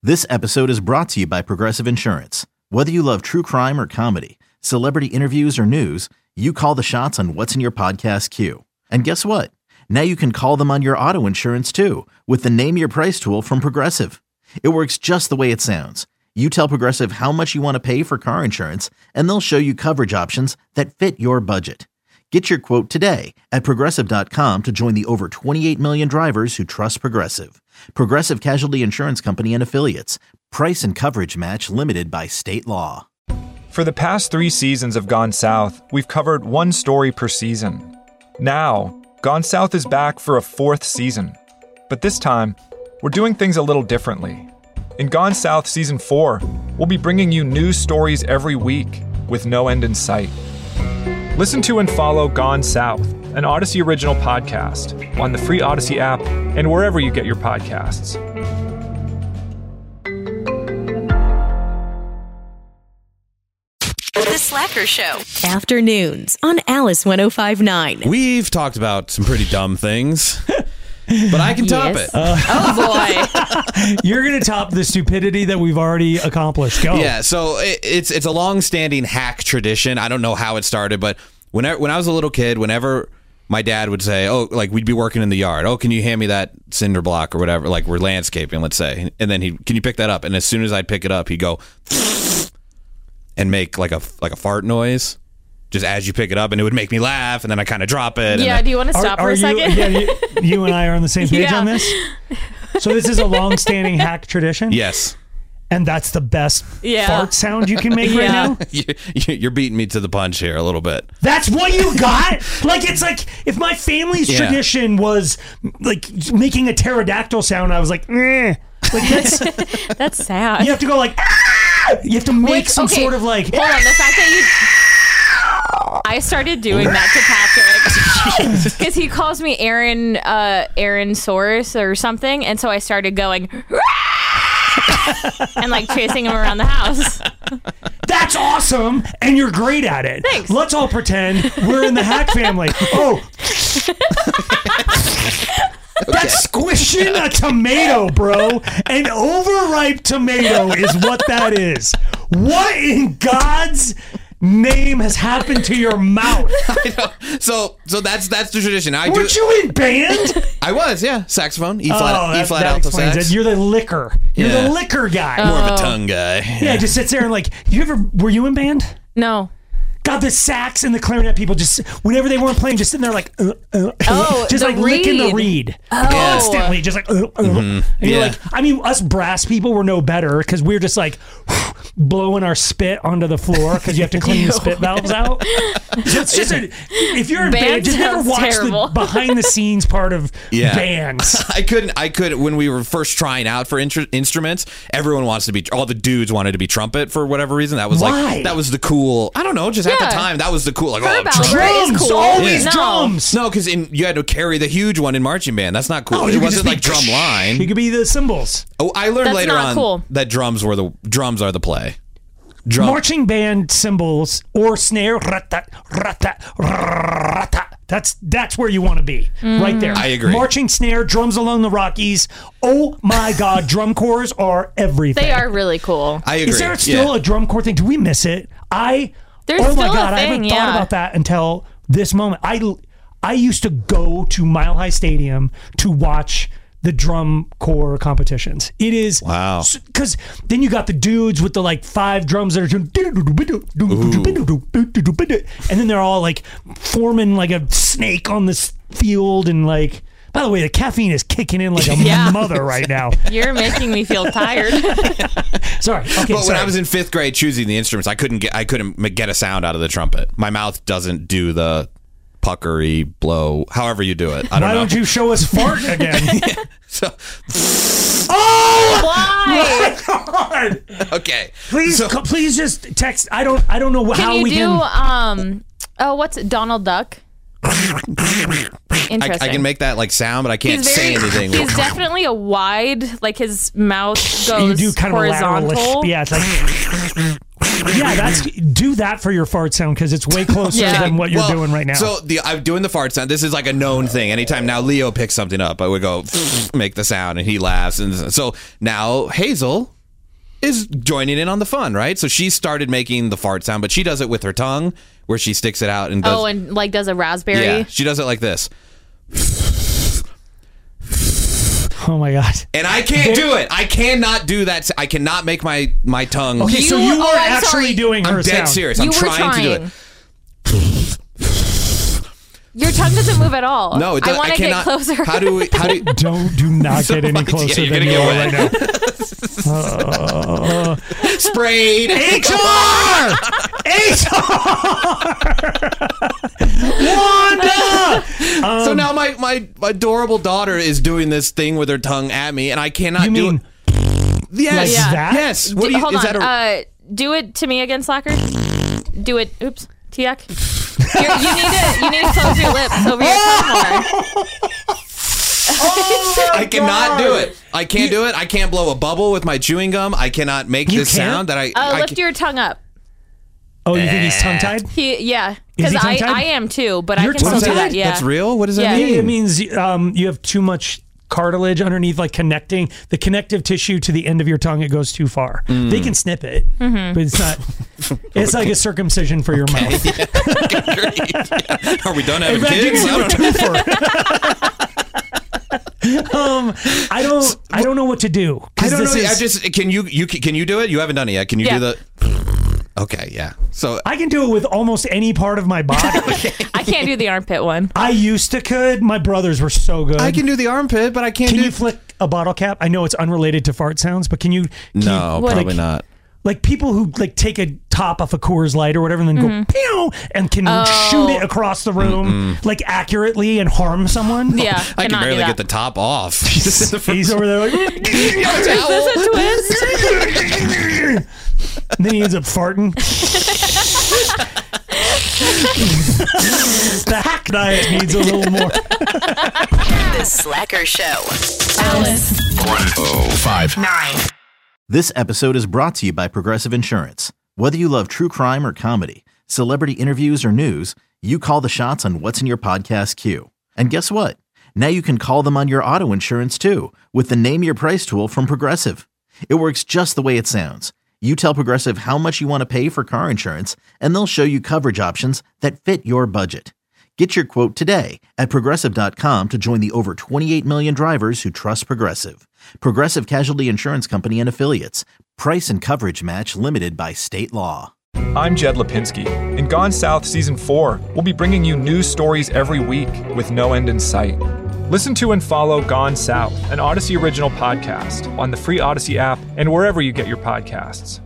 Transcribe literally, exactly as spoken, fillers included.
This episode is brought to you by Progressive Insurance. Whether you love true crime or comedy, celebrity interviews or news, you call the shots on what's in your podcast queue. And guess what? Now you can call them on your auto insurance too with the Name Your Price tool from Progressive. It works just the way it sounds. You tell Progressive how much you want to pay for car insurance, and they'll show you coverage options that fit your budget. Get your quote today at Progressive dot com to join the over twenty-eight million drivers who trust Progressive. Progressive Casualty Insurance Company and Affiliates. Price and coverage match limited by state law. For the past three seasons of Gone South, we've covered one story per season. Now, Gone South is back for a fourth season. But this time, we're doing things a little differently. In Gone South Season four, we'll be bringing you new stories every week with no end in sight. Listen to and follow Gone South, an Odyssey original podcast, on the free Odyssey app and wherever you get your podcasts. The Slacker Show. Afternoons on Alice one oh five point nine. We've talked about some pretty dumb things, but I can top Yes. it. Uh, oh, boy. You're going to top the stupidity that we've already accomplished. Go. Yeah, so it, it's it's a long-standing hack tradition. I don't know how it started, but whenever, when I was a little kid, whenever my dad would say, oh, like we'd be working in the yard. Oh, can you hand me that cinder block or whatever? Like we're landscaping, let's say. And then he, can you pick that up? And as soon as I'd pick it up, he'd go and make like a like a fart noise. Just as you pick it up, and it would make me laugh, and then I kind of drop it. Yeah, and do you want to stop are, for are a second? You, yeah, you, you and I are on the same page Yeah. on this. So this is a long-standing hack tradition? Yes. And that's the best Yeah. fart sound you can make right Yeah. now? You, you're beating me to the punch here a little bit. That's what you got? Like, it's like, if my family's Yeah. tradition was, like, making a pterodactyl sound, I was like, eh. Like, that's, That's sad. you have to go like, ah! You have to make Wait, some okay. sort of, like, Hold on, the fact that you... I started doing that to Patrick because he calls me Aaron, uh, Aaron Source or something, and so I started going and like chasing him around the house. that's awesome, and you're great at it. Thanks. Let's all pretend we're in the hack family. Oh. That's squishing a tomato, bro. An overripe tomato is what that is. What in God's name has happened to your mouth? I know. So, so that's that's the tradition. I Weren't do. you in band? I was, yeah, saxophone, E flat, Oh, E that, flat that alto explains sax. it. You're the liquor. You're Yeah. the liquor guy. More Oh. of a tongue guy. Yeah, just sits there and like, you ever were you in band? No. God, the sax and the clarinet people just, whenever they weren't playing, just sitting there like, uh, uh, Oh, just the like licking the reed. reed. Oh. Constantly, just like, uh, uh. And you're Yeah. like, I mean, us brass people were no better because we're just like blowing our spit onto the floor because you have to clean the spit valves out. So it's just a, if you're in Band band, just never sounds watch terrible. the behind the scenes part of Yeah. bands. I couldn't. I could when we were first trying out for intr- instruments. Everyone wants to be. All the dudes wanted to be trumpet for whatever reason. That was Why? like that was the cool. I don't know. Just at Yeah. the time, that was the cool. Like oh, Herb trumpet. Alpert is Drums, cool. always No. drums. No, because you had to carry the huge one in marching band. That's not cool. Oh, it you could wasn't just like be- drum line. You could be the cymbals. Oh, I learned That's later not on cool. that drums were the drums are the play. Drum. Marching band cymbals or snare, rat-tat, rat-tat, rat-tat. That's that's where you want to be, right there. I agree. Marching snare, drums along the Rockies. Oh my God, drum corps are everything. They are really cool. I agree. Is there still yeah. a drum corps thing? Do we miss it? I. There's oh my still a God, I thing, haven't yeah. thought about that until this moment. I I used to go to Mile High Stadium to watch the drum corps competitions. It is Wow. because then you got the dudes with the like five drums that are doing, and then they're all like forming like a snake on this field and like. By the way, the caffeine is kicking in like a Yeah. mother right now. You're making me feel tired. Sorry. Okay. But sorry. when I was in fifth grade choosing the instruments, I couldn't get I couldn't m- get a sound out of the trumpet. My mouth doesn't do the puckery blow, however you do it. I don't Why know. don't you show us fart again? So Oh Why? my God! okay, Please, So- co- please just text. I don't. I don't know Can how you we do, can. um, oh, what's it? Donald Duck? I, Interesting. I can make that like sound, but I can't He's say very- anything. He's definitely a wide, like his mouth You goes do kind of a horizontal. lateral. Yeah, it's like. Yeah, that's do that for your fart sound because it's way closer Yeah. than what you're Well, doing right now. So the I'm doing the fart sound. This is like a known thing. Anytime now Leo picks something up, I would go make the sound, and he laughs. And so now Hazel is joining in on the fun, right? So she started making the fart sound, but she does it with her tongue, where she sticks it out and does. Oh, and like does a raspberry. Yeah, she does it like this. Oh my god! And I can't do it. I cannot do that. I cannot make my my tongue. Okay, so You- you oh, are I'm actually sorry. doing her I'm dead sound. serious. You I'm were trying, to do it. Your tongue doesn't move at all. No, it does, I want to get cannot. closer. How do we? How do? Don't do not get any Yeah, closer you're than gonna you get are wet. right now. Uh, Sprayed. H R! H R! Wanda! so now my, my my adorable daughter is doing this thing with her tongue at me, and I cannot You do mean it. Yes. like Yeah. that? Yes. What D- do you? hold is on. that a? uh, do it to me again, Slacker. Do it. Oops. Tiak. You're, you need to you need to close your lips over your tongue more. Oh my I cannot God. do it. I can't do it. I can't blow a bubble with my chewing gum. I cannot make You this can't? sound that I. Uh, I lift can- your tongue up. Oh, you think he's tongue tied? He yeah. Is Because he I, tongue-tied? I am too, but You're I can still do tongue-tied? that. Yeah. That's real. What does Yeah. that mean? It means um, you have too much cartilage underneath, like connecting the connective tissue to the end of your tongue. It goes too far. Mm. They can snip it, Mm-hmm. but it's not. It's like a circumcision for your mouth. Yeah. Are we done having In fact, you kids? can I do don't a know. twofer. um, I don't. I don't know what to do. 'cause I don't this know. is- I just can you you can you do it? You haven't done it yet. Can you Yeah. do the? Okay, yeah. So I can do it with almost any part of my body. I can't do the armpit one. I used to could. My brothers were so good. I can do the armpit, but I can't Can do. you flick a bottle cap? I know it's unrelated to fart sounds, but can you? Can no, you, probably like, not. Like people who like take a top off a Coors Light or whatever, and then Mm-hmm. go pew and can Oh. shoot it across the room like accurately and harm someone. Yeah. I can cannot do barely that. get the top off. He's over there like, Is this a twist? and then he ends up farting. The hack diet needs a little more. The Slacker Show. Alice. oh five. Nine. This episode is brought to you by Progressive Insurance. Whether you love true crime or comedy, celebrity interviews or news, you call the shots on what's in your podcast queue. And guess what? Now you can call them on your auto insurance too with the Name Your Price tool from Progressive. It works just the way it sounds. You tell Progressive how much you want to pay for car insurance, and they'll show you coverage options that fit your budget. Get your quote today at Progressive dot com to join the over twenty-eight million drivers who trust Progressive. Progressive Casualty Insurance Company and Affiliates. Price and coverage match limited by state law. I'm Jed Lipinski. In Gone South Season four, we'll be bringing you news stories every week with no end in sight. Listen to and follow Gone South, an Odyssey original podcast, on the free Odyssey app and wherever you get your podcasts.